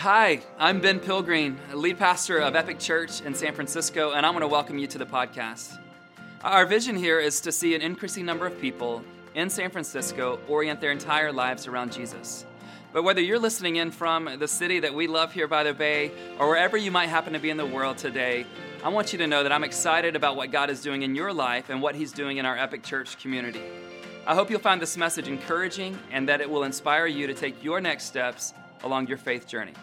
Hi, I'm Ben Pilgreen, lead pastor of Epic Church in San Francisco, and I want to welcome you to the podcast. Our vision here is to see an increasing number of people in San Francisco orient their entire lives around Jesus. But whether you're listening in from the city that we love here by the Bay, or wherever you might happen to be in the world today, I want you to know that I'm excited about what God is doing in your life and what He's doing in our Epic Church community. I hope you'll find this message encouraging and that it will inspire you to take your next steps along your faith journey.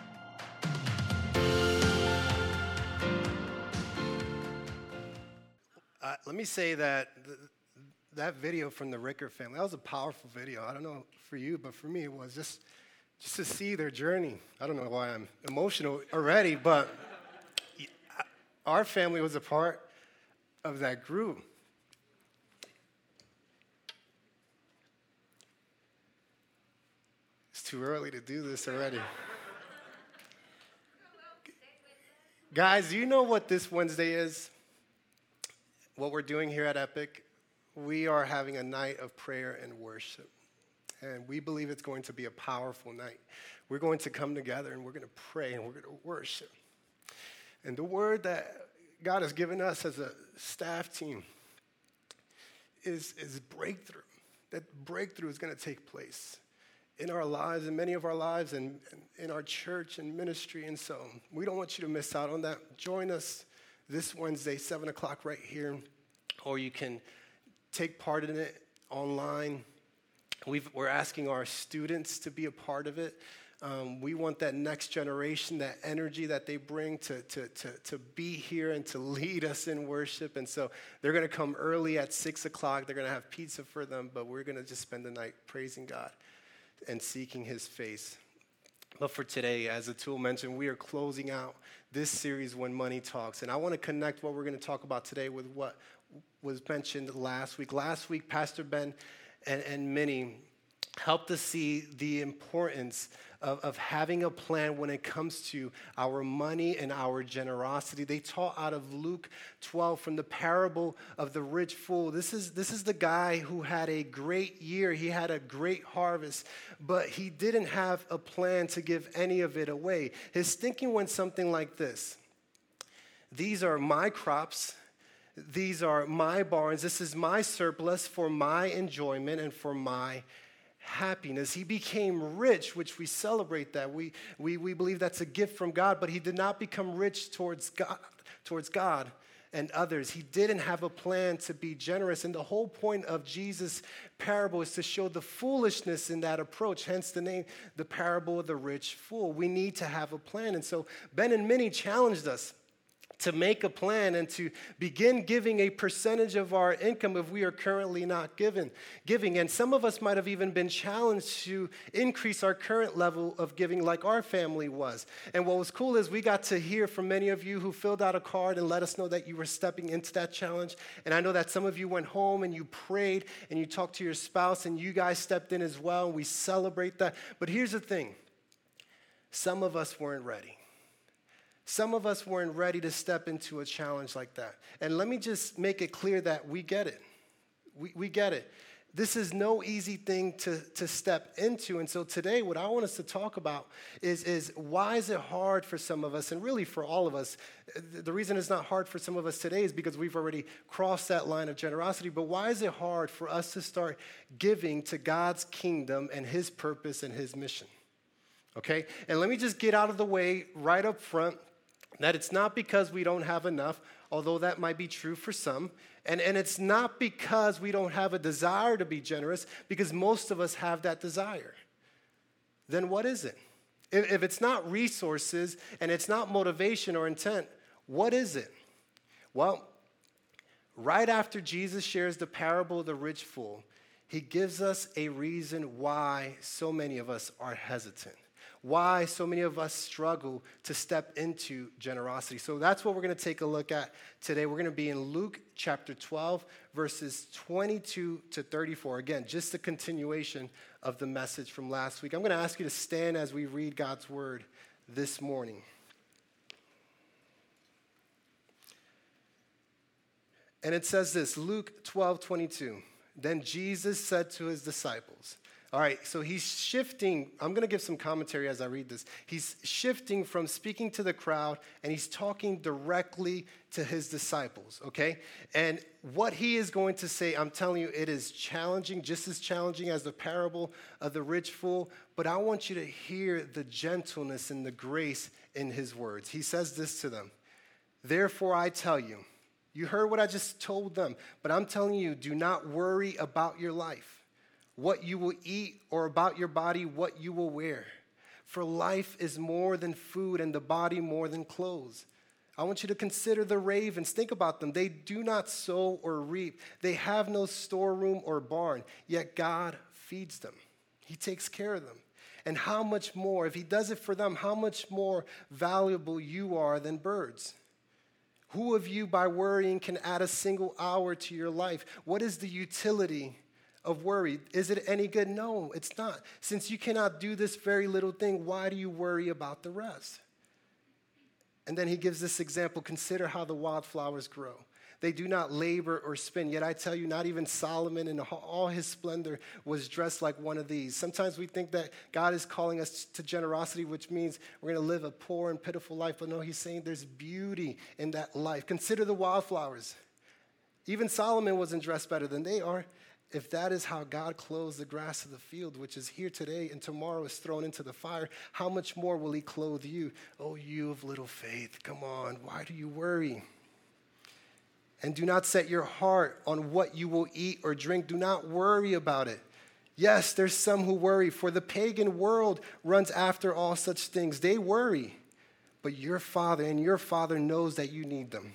Let me say that that video from the Ricker family, that was a powerful video. I don't know for you, but for me it was just to see their journey. I don't know why I'm emotional already, but our family was a part of that group. It's too early to do this already. Guys, do you know what this Wednesday is? What we're doing here at Epic? We are having a night of prayer and worship. And we believe it's going to be a powerful night. We're going to come together and we're going to pray and we're going to worship. And the word that God has given us as a staff team is breakthrough. That breakthrough is going to take place in our lives, in many of our lives, and in our church and ministry. And so we don't want you to miss out on that. Join us this Wednesday, 7 o'clock right here, or you can take part in it online. We're asking our students to be a part of it. We want that next generation, that energy that they bring to be here and to lead us in worship. And so they're going to come early at 6 o'clock. They're going to have pizza for them, but we're going to just spend the night praising God and seeking His face. But for today, as Atul mentioned, we are closing out this series, When Money Talks. And I want to connect what we're going to talk about today with what was mentioned last week. Last week, Pastor Ben and Minnie helped us see the importance of having a plan when it comes to our money and our generosity. They taught out of Luke 12 from the parable of the rich fool. This is the guy who had a great year. He had a great harvest, but he didn't have a plan to give any of it away. His thinking went something like this: these are my crops. These are my barns. This is my surplus for my enjoyment and for my happiness. He became rich, which we celebrate that. We believe that's a gift from God, but he did not become rich towards God and others. He didn't have a plan to be generous. And the whole point of Jesus' parable is to show the foolishness in that approach, hence the name, the parable of the rich fool. We need to have a plan. And so Ben and Minnie challenged us to make a plan and to begin giving a percentage of our income if we are currently not giving. And some of us might have even been challenged to increase our current level of giving like our family was. And what was cool is we got to hear from many of you who filled out a card and let us know that you were stepping into that challenge. And I know that some of you went home and you prayed and you talked to your spouse and you guys stepped in as well, and we celebrate that. But here's the thing. Some of us weren't ready. Some of us weren't ready to step into a challenge like that. And let me just make it clear that we get it. We get it. This is no easy thing to step into. And so today, what I want us to talk about is why is it hard for some of us, and really for all of us. The reason it's not hard for some of us today is because we've already crossed that line of generosity. But why is it hard for us to start giving to God's kingdom and His purpose and His mission? Okay? And let me just get out of the way right up front that it's not because we don't have enough, although that might be true for some. And it's not because we don't have a desire to be generous, because most of us have that desire. Then what is it? If it's not resources and it's not motivation or intent, what is it? Well, right after Jesus shares the parable of the rich fool, He gives us a reason why so many of us are hesitant. Why so many of us struggle to step into generosity. So that's what we're going to take a look at today. We're going to be in Luke chapter 12, verses 22 to 34. Again, just a continuation of the message from last week. I'm going to ask you to stand as we read God's word this morning. And it says this, Luke 12:22. Then Jesus said to his disciples, All right, so he's shifting. I'm going to give some commentary as I read this. He's shifting from speaking to the crowd, and he's talking directly to his disciples, okay? And what he is going to say, I'm telling you, it is challenging, just as challenging as the parable of the rich fool, but I want you to hear the gentleness and the grace in his words. He says this to them, "Therefore I tell you," you heard what I just told them, but I'm telling you, do not worry about your life, what you will eat, or about your body, what you will wear. For life is more than food, and the body more than clothes. I want you to consider the ravens. Think about them. They do not sow or reap. They have no storeroom or barn, yet God feeds them. He takes care of them. And how much more, if he does it for them, how much more valuable you are than birds? Who of you, by worrying, can add a single hour to your life? What is the utility of worry? Is it any good? No, it's not. Since you cannot do this very little thing, why do you worry about the rest? And then he gives this example. Consider how the wildflowers grow. They do not labor or spin. Yet I tell you, not even Solomon in all his splendor was dressed like one of these. Sometimes we think that God is calling us to generosity, which means we're going to live a poor and pitiful life. But no, he's saying there's beauty in that life. Consider the wildflowers. Even Solomon wasn't dressed better than they are. If that is how God clothes the grass of the field, which is here today and tomorrow is thrown into the fire, how much more will he clothe you? Oh, you of little faith, come on, why do you worry? And do not set your heart on what you will eat or drink. Do not worry about it. Yes, there's some who worry, for the pagan world runs after all such things. They worry, but your Father knows that you need them.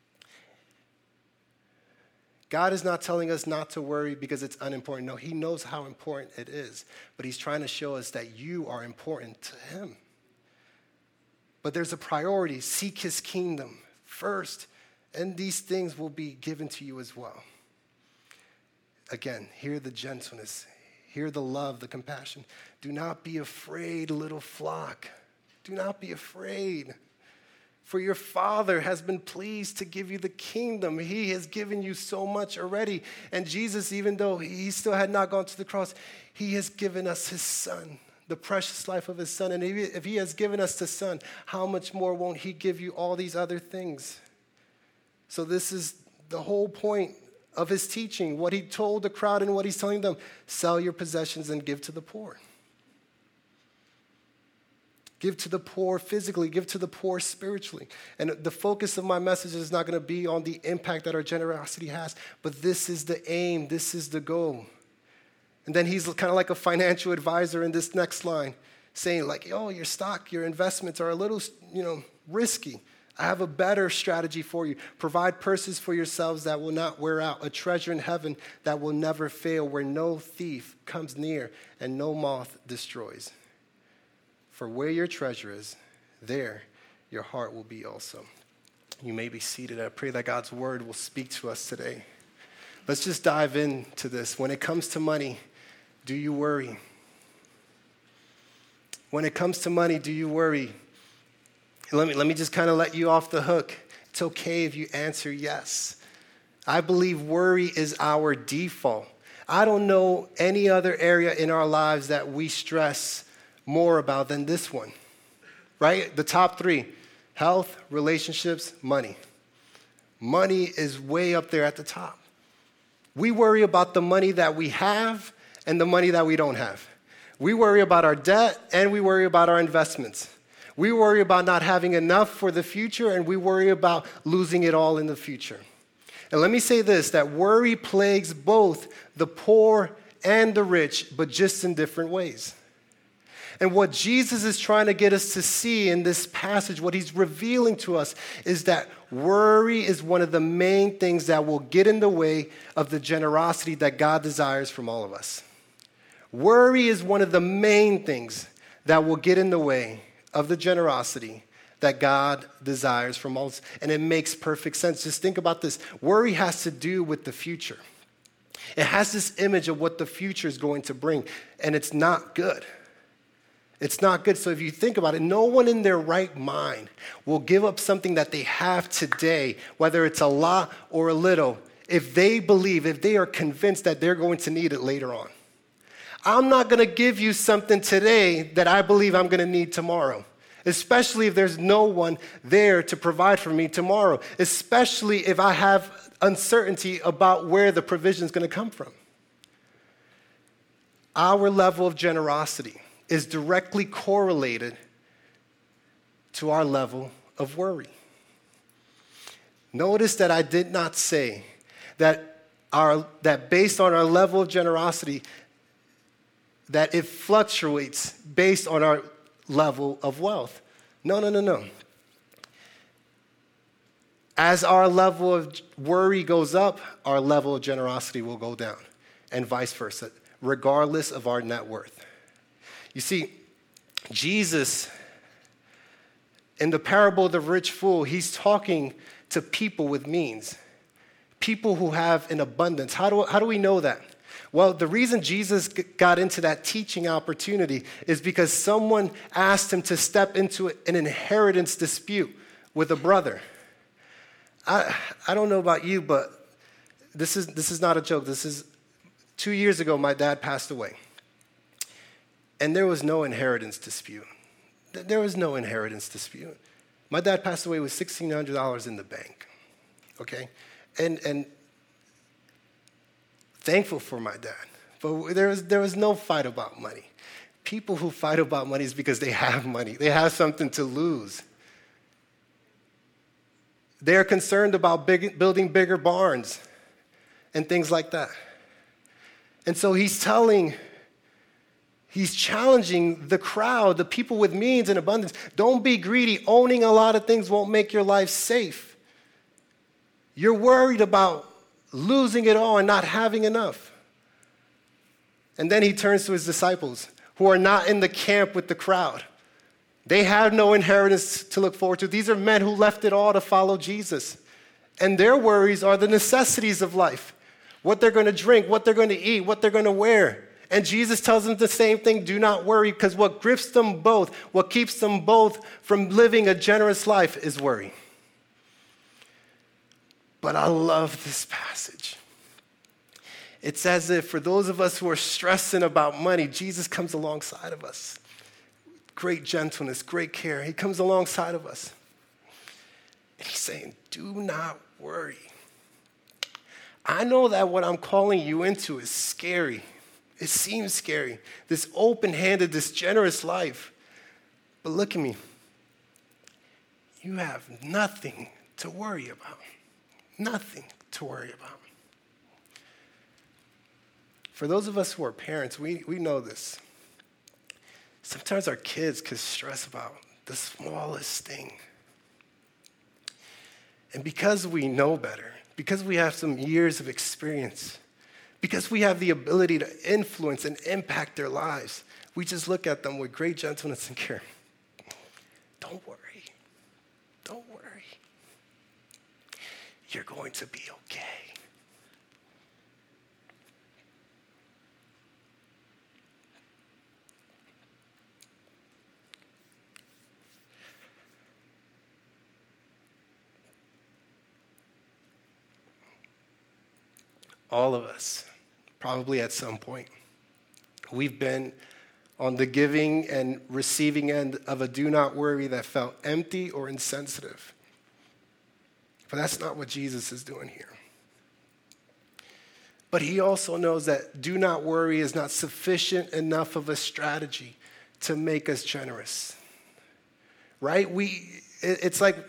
God is not telling us not to worry because it's unimportant. No, he knows how important it is, but he's trying to show us that you are important to him. But there's a priority. Seek his kingdom first, and these things will be given to you as well. Again, hear the gentleness. Hear the love, the compassion. Do not be afraid, little flock. Do not be afraid. For your Father has been pleased to give you the kingdom. He has given you so much already. And Jesus, even though he still had not gone to the cross, he has given us his Son, the precious life of his Son. And if he has given us the Son, how much more won't he give you all these other things? So this is the whole point of his teaching, what he told the crowd and what he's telling them. Sell your possessions and give to the poor. Give to the poor physically, give to the poor spiritually. And the focus of my message is not going to be on the impact that our generosity has, but this is the aim, this is the goal. And then he's kind of like a financial advisor in this next line, saying like, oh, your stock, your investments are a little, risky. I have a better strategy for you. Provide purses for yourselves that will not wear out, a treasure in heaven that will never fail, where no thief comes near and no moth destroys. For where your treasure is, there your heart will be also. You may be seated. I pray that God's word will speak to us today. Let's just dive into this. When it comes to money, do you worry? When it comes to money, do you worry? Let me just kind of let you off the hook. It's okay if you answer yes. I believe worry is our default. I don't know any other area in our lives that we stress more about than this one, right? The top three: health, relationships, money. Money is way up there at the top. We worry about the money that we have and the money that we don't have. We worry about our debt and we worry about our investments. We worry about not having enough for the future, and we worry about losing it all in the future. And let me say this, that worry plagues both the poor and the rich, but just in different ways. And what Jesus is trying to get us to see in this passage, what he's revealing to us, is that worry is one of the main things that will get in the way of the generosity that God desires from all of us. Worry is one of the main things that will get in the way of the generosity that God desires from all of us. And it makes perfect sense. Just think about this. Worry has to do with the future. It has this image of what the future is going to bring, and it's not good. It's not good. So if you think about it, no one in their right mind will give up something that they have today, whether it's a lot or a little, if they believe, if they are convinced that they're going to need it later on. I'm not going to give you something today that I believe I'm going to need tomorrow, especially if there's no one there to provide for me tomorrow, especially if I have uncertainty about where the provision is going to come from. Our level of generosity is directly correlated to our level of worry. Notice that I did not say that based on our level of generosity, that it fluctuates based on our level of wealth. No. As our level of worry goes up, our level of generosity will go down, and vice versa, regardless of our net worth. You see, Jesus, in the parable of the rich fool, he's talking to people with means, people who have an abundance. How do we know that? Well, the reason Jesus got into that teaching opportunity is because someone asked him to step into an inheritance dispute with a brother. I don't know about you, but this is not a joke. This is 2 years ago, my dad passed away. And there was no inheritance dispute. There was no inheritance dispute. My dad passed away with $1,600 in the bank, okay? And thankful for my dad. But there was no fight about money. People who fight about money is because they have money. They have something to lose. They're concerned about building bigger barns and things like that. And so he's challenging the crowd, the people with means and abundance. Don't be greedy. Owning a lot of things won't make your life safe. You're worried about losing it all and not having enough. And then he turns to his disciples who are not in the camp with the crowd. They have no inheritance to look forward to. These are men who left it all to follow Jesus. And their worries are the necessities of life. What they're going to drink, what they're going to eat, what they're going to wear. And Jesus tells them the same thing, do not worry, because what grips them both, what keeps them both from living a generous life is worry. But I love this passage. It's as if for those of us who are stressing about money, Jesus comes alongside of us. Great gentleness, great care. He comes alongside of us. And he's saying, do not worry. I know that what I'm calling you into is scary. It seems scary. This open-handed, this generous life. But look at me. You have nothing to worry about. Nothing to worry about. For those of us who are parents, we know this. Sometimes our kids can stress about the smallest thing. And because we know better, because we have some years of experience, because we have the ability to influence and impact their lives, we just look at them with great gentleness and care. Don't worry. Don't worry. You're going to be okay. All of us, probably at some point, we've been on the giving and receiving end of a do not worry that felt empty or insensitive. But that's not what Jesus is doing here. But he also knows that do not worry is not sufficient enough of a strategy to make us generous. Right? It's like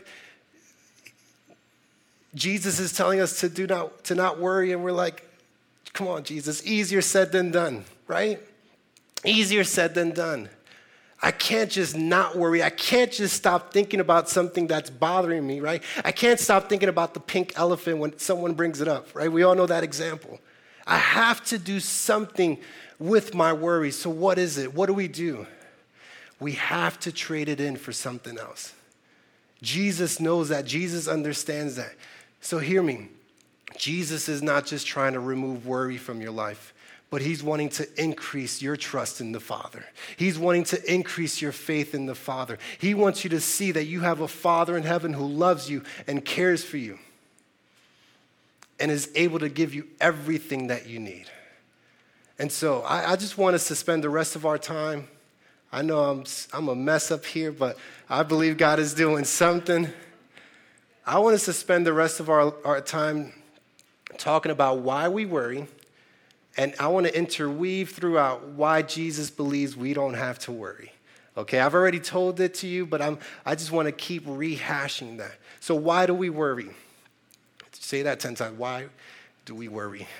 Jesus is telling us to not worry, and we're like, come on, Jesus, easier said than done, right? Easier said than done. I can't just not worry. I can't just stop thinking about something that's bothering me, right? I can't stop thinking about the pink elephant when someone brings it up, right? We all know that example. I have to do something with my worries. So what is it? What do? We have to trade it in for something else. Jesus knows that. Jesus understands that. So hear me. Jesus is not just trying to remove worry from your life, but he's wanting to increase your trust in the Father. He's wanting to increase your faith in the Father. He wants you to see that you have a Father in heaven who loves you and cares for you and is able to give you everything that you need. And so I just want us to spend the rest of our time. I know I'm a mess up here, but I believe God is doing something. I want us to spend the rest of our time talking about why we worry, and I want to interweave throughout why Jesus believes we don't have to worry. Okay, I've already told it to you, but I just want to keep rehashing that. So why do we worry? Say that 10 times. Why do we worry?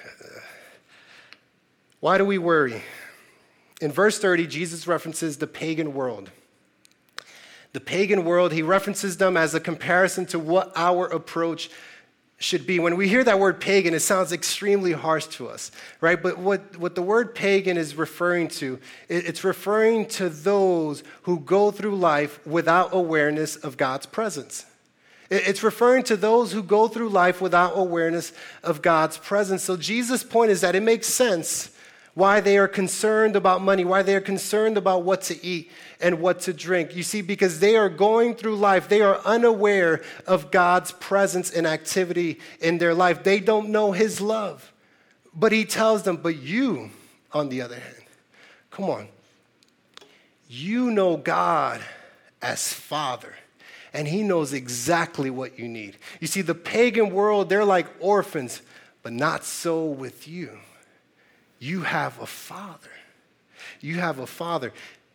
Why do we worry? In verse 30, Jesus references the pagan world. The pagan world, he references them as a comparison to what our approach should be. When we hear that word pagan, it sounds extremely harsh to us, right? But what the word pagan is referring to, it's referring to those who go through life without awareness of God's presence. It's referring to those who go through life without awareness of God's presence. So Jesus' point is that it makes sense why they are concerned about money, why they are concerned about what to eat and what to drink. You see, because they are going through life, they are unaware of God's presence and activity in their life. They don't know his love. But he tells them, but you, on the other hand, come on, you know God as Father, and he knows exactly what you need. You see, the pagan world, they're like orphans, but not so with you. You have a Father. You have a Father.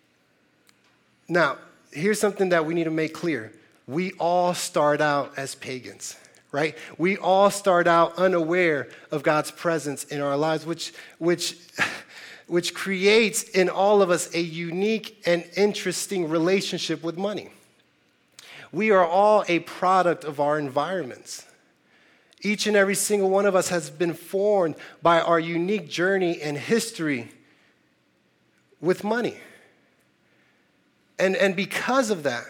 Now, here's something that we need to make clear. We all start out as pagans, right? We all start out unaware of God's presence in our lives, which creates in all of us a unique and interesting relationship with money. We are all a product of our environments. Each and every single one of us has been formed by our unique journey and history with money. And because of that,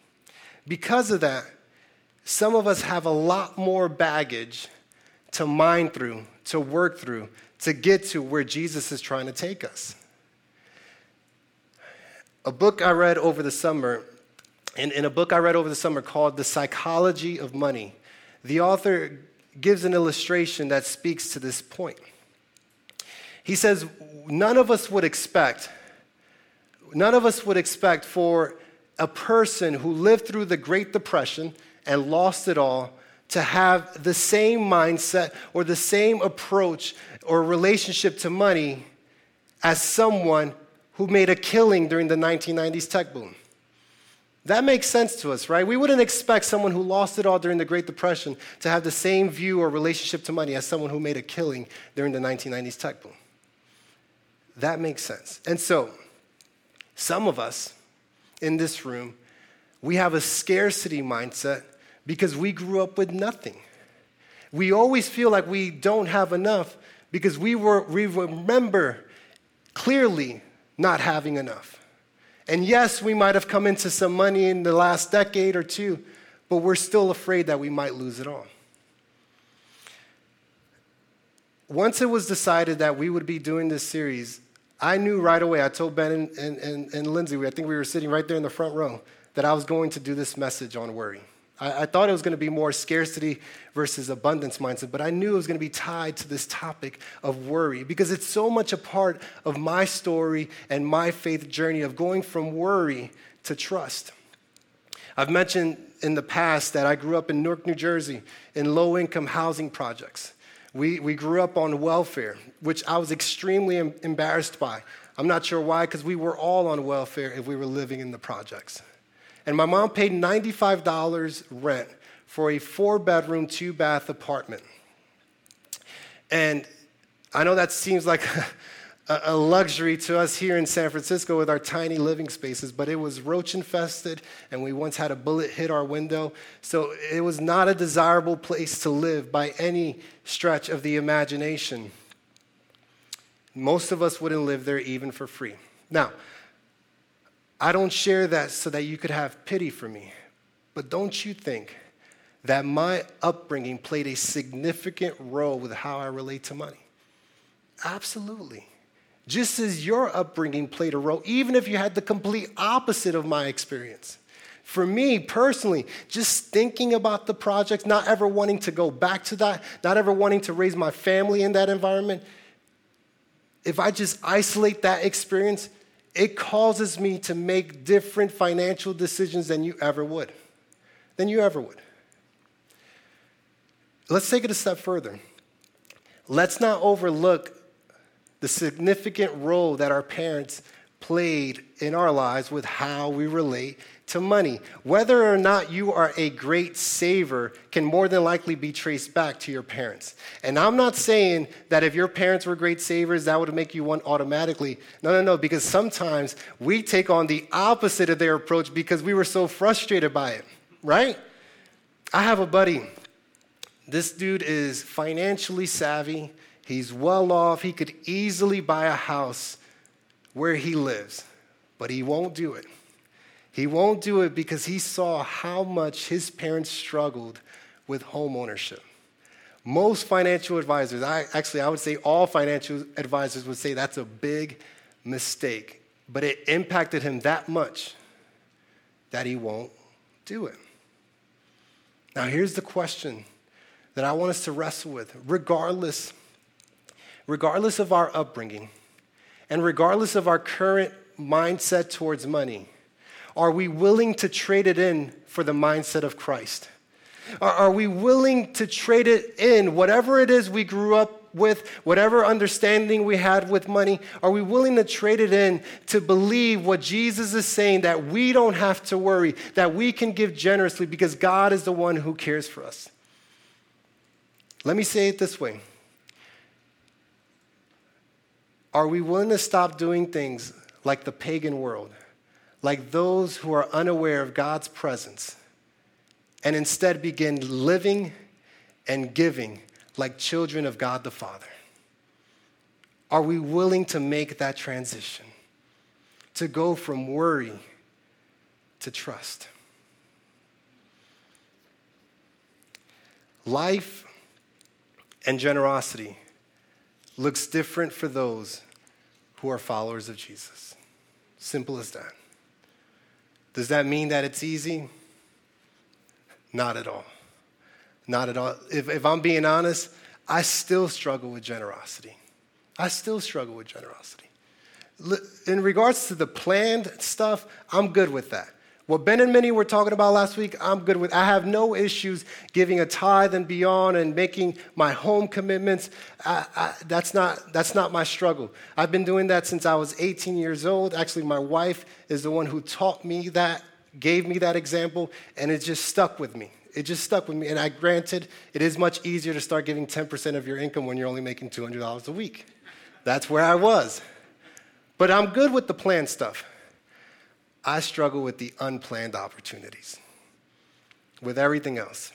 some of us have a lot more baggage to mine through, to work through, to get to where Jesus is trying to take us. A book I read over the summer, in a book I read over the summer called The Psychology of Money, the author gives an illustration that speaks to this point. He says, none of us would expect for a person who lived through the Great Depression and lost it all to have the same mindset or the same approach or relationship to money as someone who made a killing during the 1990s tech boom. That makes sense to us, right? We wouldn't expect someone who lost it all during the Great Depression to have the same view or relationship to money as someone who made a killing during the 1990s tech boom. That makes sense. And so, some of us in this room, we have a scarcity mindset because we grew up with nothing. We always feel like we don't have enough because we remember clearly not having enough. And yes, we might have come into some money in the last decade or two, but we're still afraid that we might lose it all. Once it was decided that we would be doing this series, I knew right away, I told Ben and Lindsay, I think we were sitting right there in the front row, that I was going to do this message on worry. I thought it was going to be more scarcity versus abundance mindset, but I knew it was going to be tied to this topic of worry because it's so much a part of my story and my faith journey of going from worry to trust. I've mentioned in the past that I grew up in Newark, New Jersey, in low-income housing projects. We grew up on welfare, which I was extremely embarrassed by. I'm not sure why, because we were all on welfare if we were living in the projects. And my mom paid $95 rent for a 4-bedroom, 2-bath apartment. And I know that seems like a luxury to us here in San Francisco with our tiny living spaces, but it was roach infested, and we once had a bullet hit our window. So it was not a desirable place to live by any stretch of the imagination. Most of us wouldn't live there even for free. Now, I don't share that so that you could have pity for me, but don't you think that my upbringing played a significant role with how I relate to money? Absolutely. Just as your upbringing played a role, even if you had the complete opposite of my experience. For me personally, just thinking about the project, not ever wanting to go back to that, not ever wanting to raise my family in that environment, if I just isolate that experience, it causes me to make different financial decisions than you ever would. Let's take it a step further. Let's not overlook the significant role that our parents played in our lives with how we relate to money. Whether or not you are a great saver can more than likely be traced back to your parents. And I'm not saying that if your parents were great savers, that would make you one automatically. No, because sometimes we take on the opposite of their approach because we were so frustrated by it, right? I have a buddy. This dude is financially savvy. He's well off. He could easily buy a house where he lives, but he won't do it. He won't do it because he saw how much his parents struggled with home ownership. Most financial advisors, I would say all financial advisors would say that's a big mistake, but it impacted him that much that he won't do it. Now, here's the question that I want us to wrestle with. Regardless of our upbringing and regardless of our current mindset towards money, are we willing to trade it in for the mindset of Christ? Are we willing to trade it in, whatever it is we grew up with, whatever understanding we had with money, are we willing to trade it in to believe what Jesus is saying, that we don't have to worry, that we can give generously because God is the one who cares for us? Let me say it this way. Are we willing to stop doing things like the pagan world, like those who are unaware of God's presence, and instead begin living and giving like children of God the Father? Are we willing to make that transition, to go from worry to trust? Life and generosity looks different for those who are followers of Jesus. Simple as that. Does that mean that it's easy? Not at all. Not at all. If I'm being honest, I still struggle with generosity. In regards to the planned stuff, I'm good with that. What Ben and Minnie were talking about last week, I'm good with. I have no issues giving a tithe and beyond and making my home commitments. That's not my struggle. I've been doing that since I was 18 years old. Actually, my wife is the one who taught me that, gave me that example, and it just stuck with me. And granted, it is much easier to start giving 10% of your income when you're only making $200 a week. That's where I was. But I'm good with the planned stuff. I struggle with the unplanned opportunities, with everything else.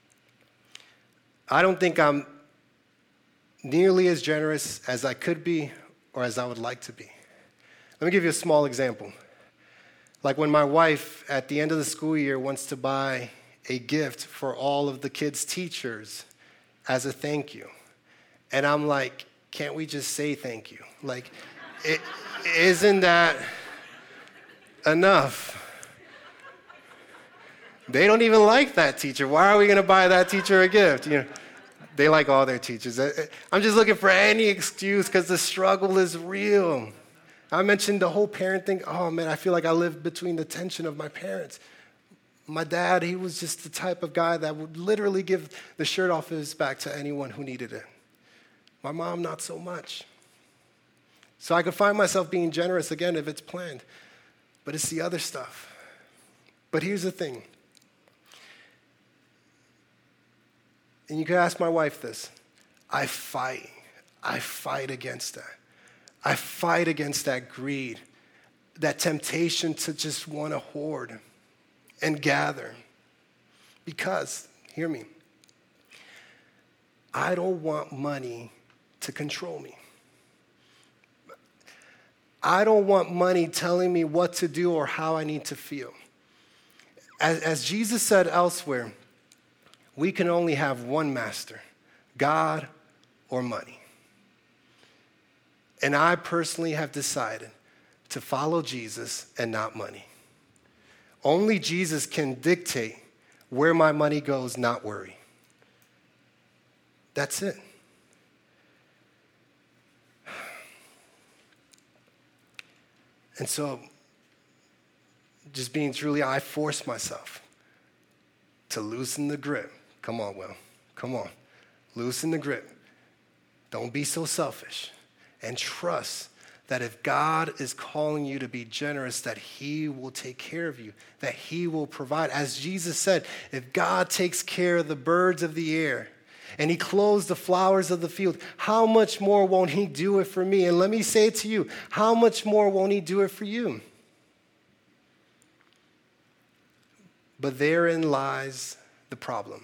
I don't think I'm nearly as generous as I could be or as I would like to be. Let me give you a small example. Like when my wife, at the end of the school year, wants to buy a gift for all of the kids' teachers as a thank you. And I'm like, can't we just say thank you? Like, isn't that enough? They don't even like that teacher. Why are we going to buy that teacher a gift? They like all their teachers. I'm just looking for any excuse because the struggle is real. I mentioned the whole parent thing. Oh, man, I feel like I live between the tension of my parents. My dad, he was just the type of guy that would literally give the shirt off his back to anyone who needed it. My mom, not so much. So I could find myself being generous again if it's planned. But it's the other stuff. But here's the thing. And you can ask my wife this. I fight against that. I fight against that greed, that temptation to just want to hoard and gather. Because, hear me, I don't want money to control me. I don't want money telling me what to do or how I need to feel. As Jesus said elsewhere, we can only have one master, God or money. And I personally have decided to follow Jesus and not money. Only Jesus can dictate where my money goes, not worry. That's it. And so, just being truly, I forced myself to loosen the grip. Come on, Will. Come on. Loosen the grip. Don't be so selfish. And trust that if God is calling you to be generous, that he will take care of you, that he will provide. As Jesus said, if God takes care of the birds of the air and he clothes the flowers of the field, how much more won't he do it for me? And let me say it to you, how much more won't he do it for you? But therein lies the problem.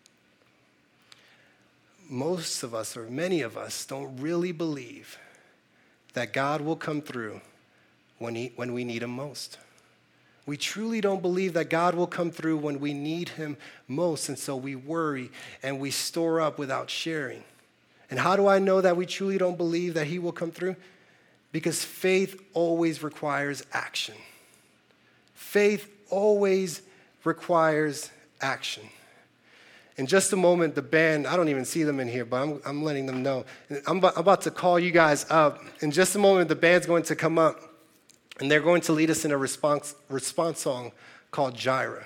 Most of us, or many of us, don't really believe that God will come through when we need him most. We truly don't believe that God will come through when we need him most, and so we worry and we store up without sharing. And how do I know that we truly don't believe that he will come through? Because faith always requires action. Faith always requires action. In just a moment, the band, I don't even see them in here, but I'm letting them know. I'm about to call you guys up. In just a moment, the band's going to come up, and they're going to lead us in a response song called Jireh.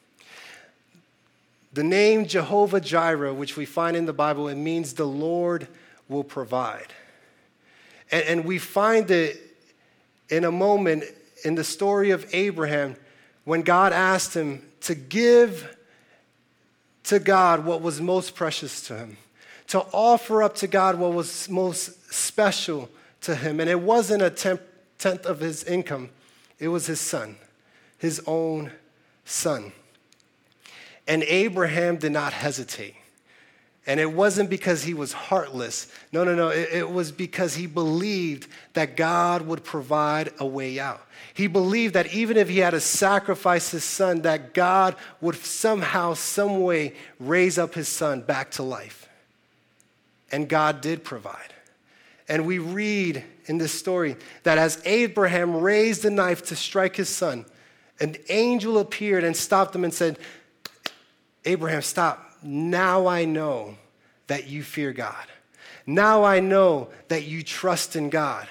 The name Jehovah Jireh, which we find in the Bible, it means the Lord will provide. And we find it in a moment in the story of Abraham when God asked him to give to God what was most precious to him, to offer up to God what was most special to him. And it wasn't a tenth of his income. It was his son, his own son. And Abraham did not hesitate. And it wasn't because he was heartless. No. It was because he believed that God would provide a way out. He believed that even if he had to sacrifice his son, that God would somehow, some way raise up his son back to life. And God did provide. And we read in this story that as Abraham raised the knife to strike his son, an angel appeared and stopped him and said, Abraham, stop. Now I know that you fear God. Now I know that you trust in God.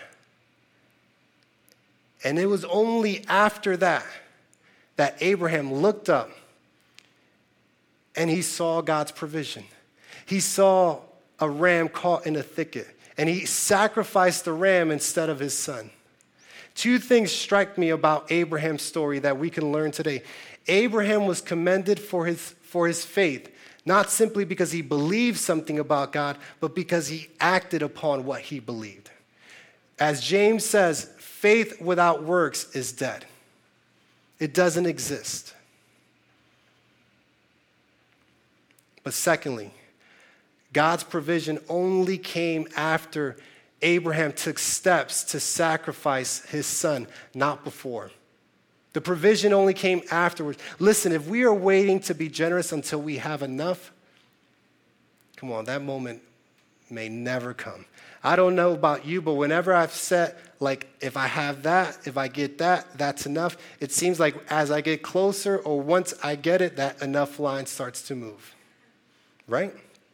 And it was only after that Abraham looked up and he saw God's provision. He saw a ram caught in a thicket, and he sacrificed the ram instead of his son. Two things strike me about Abraham's story that we can learn today. Abraham was commended for his faith, not simply because he believed something about God, but because he acted upon what he believed. As James says, faith without works is dead. It doesn't exist. But secondly, God's provision only came after Abraham took steps to sacrifice his son, not before. The provision only came afterwards. Listen, if we are waiting to be generous until we have enough, come on, that moment may never come. I don't know about you, but whenever I've set, like, if I have that, if I get that, that's enough, it seems like as I get closer or once I get it, that enough line starts to move, right?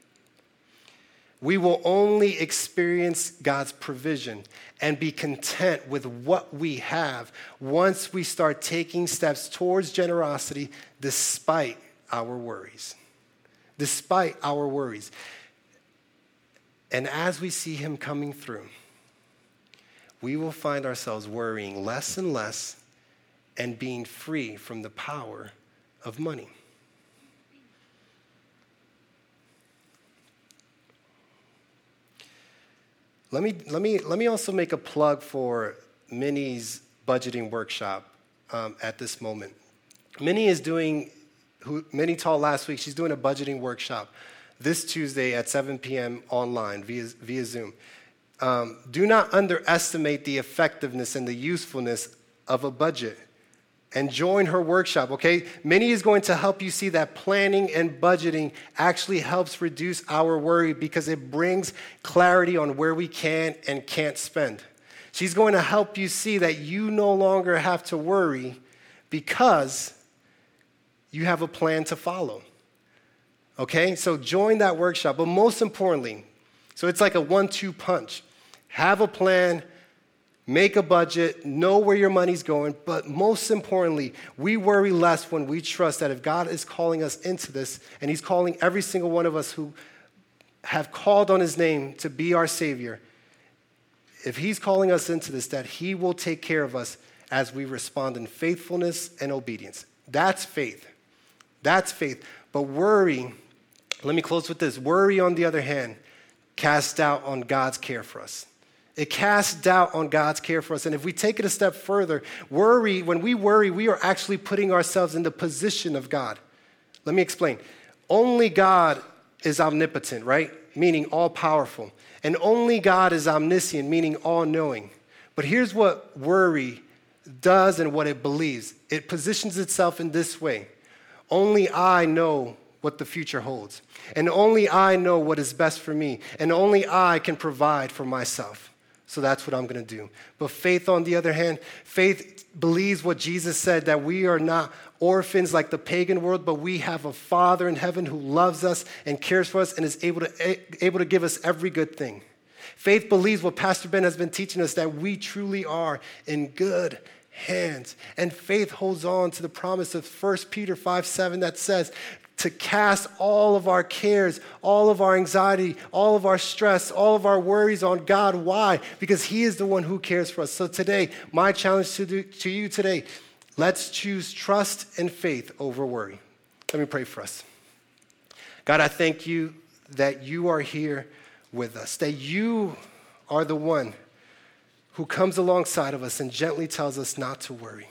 We will only experience God's provision and be content with what we have once we start taking steps towards generosity despite our worries. Despite our worries. And as we see him coming through, we will find ourselves worrying less and less and being free from the power of money. Let me also make a plug for Minnie's budgeting workshop at this moment. Minnie is doing, Minnie taught last week, she's doing a budgeting workshop this Tuesday at 7 p.m. online via Zoom. Do not underestimate the effectiveness and the usefulness of a budget. And join her workshop, okay? Minnie is going to help you see that planning and budgeting actually helps reduce our worry because it brings clarity on where we can and can't spend. She's going to help you see that you no longer have to worry because you have a plan to follow. Okay? So join that workshop. But most importantly, so it's like a 1-2 punch. Have a plan, make a budget, know where your money's going, but most importantly, we worry less when we trust that if God is calling us into this, and he's calling every single one of us who have called on his name to be our Savior, if he's calling us into this, that he will take care of us as we respond in faithfulness and obedience. That's faith. That's faith. But worry, let me close with this. Worry, on the other hand, casts doubt on God's care for us. It casts doubt on God's care for us. And if we take it a step further, when we worry, we are actually putting ourselves in the position of God. Let me explain. Only God is omnipotent, right? Meaning all-powerful. And only God is omniscient, meaning all-knowing. But here's what worry does and what it believes. It positions itself in this way. Only I know what the future holds. And only I know what is best for me. And only I can provide for myself. So that's what I'm going to do. But faith, on the other hand, faith believes what Jesus said, that we are not orphans like the pagan world, but we have a Father in heaven who loves us and cares for us and is able to give us every good thing. Faith believes what Pastor Ben has been teaching us, that we truly are in good hands. And faith holds on to the promise of 1 Peter 5:7 that says, to cast all of our cares, all of our anxiety, all of our stress, all of our worries on God. Why? Because he is the one who cares for us. So today, my challenge to you today, let's choose trust and faith over worry. Let me pray for us. God, I thank you that you are here with us, that you are the one who comes alongside of us and gently tells us not to worry.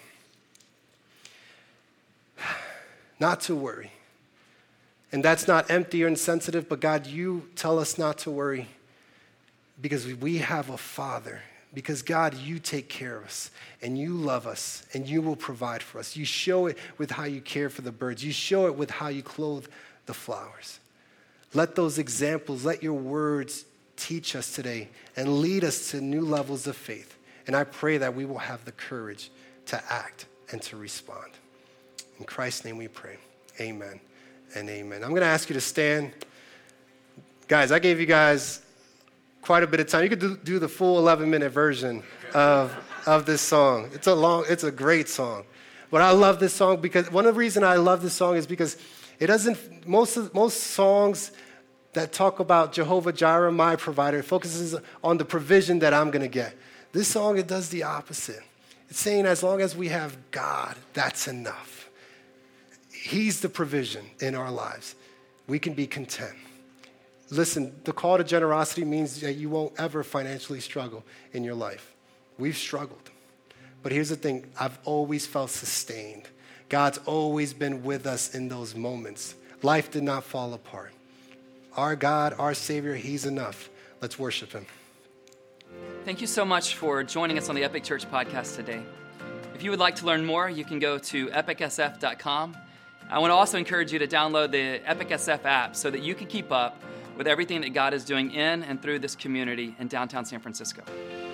Not to worry. And that's not empty or insensitive, but God, you tell us not to worry because we have a Father. Because God, you take care of us and you love us and you will provide for us. You show it with how you care for the birds. You show it with how you clothe the flowers. Let those examples, let your words teach us today and lead us to new levels of faith. And I pray that we will have the courage to act and to respond. In Christ's name we pray. Amen. And amen. I'm going to ask you to stand. Guys, I gave you guys quite a bit of time. You could do the full 11-minute version of this song. It's a great song. But I love this song because one of the reasons I love this song is because it doesn't, most songs that talk about Jehovah Jireh, my provider, it focuses on the provision that I'm going to get. This song, it does the opposite. It's saying as long as we have God, that's enough. He's the provision in our lives. We can be content. Listen, the call to generosity means that you won't ever financially struggle in your life. We've struggled. But here's the thing, I've always felt sustained. God's always been with us in those moments. Life did not fall apart. Our God, our Savior, he's enough. Let's worship him. Thank you so much for joining us on the Epic Church podcast today. If you would like to learn more, you can go to epicsf.com. I want to also encourage you to download the Epic SF app so that you can keep up with everything that God is doing in and through this community in downtown San Francisco.